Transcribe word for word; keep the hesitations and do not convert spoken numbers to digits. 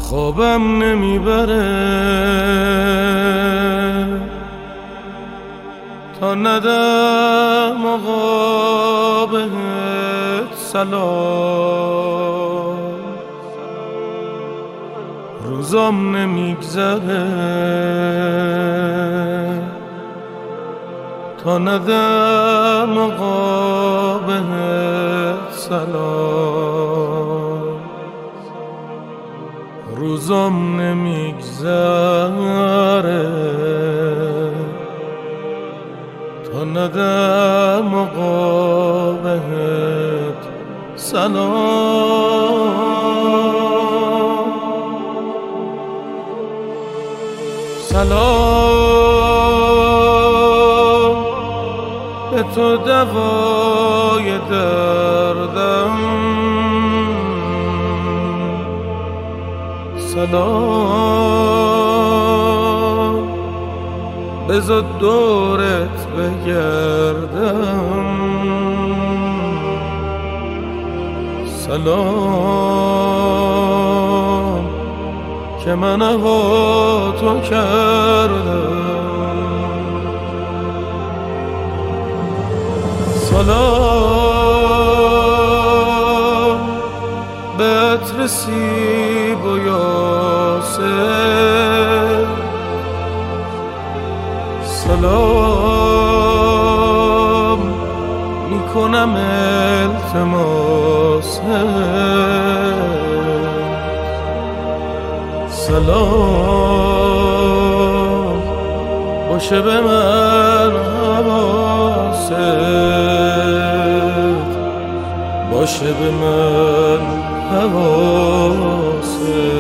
خوابم نمیبره تا ندم آقا بهت سلام. روزام نمیگذره تا ندم آقا بهت سلام. روزام نمیگذره تا ندم آقا بهت سلام. سلام به تو دوای دردم، سلام بذار دورت بگردم، سلام که من هوا تو کردم. سلام به عطر سیب و یاسر، سلام میکنم التماست، سلام باشه به من حواست، باشه به من حواست.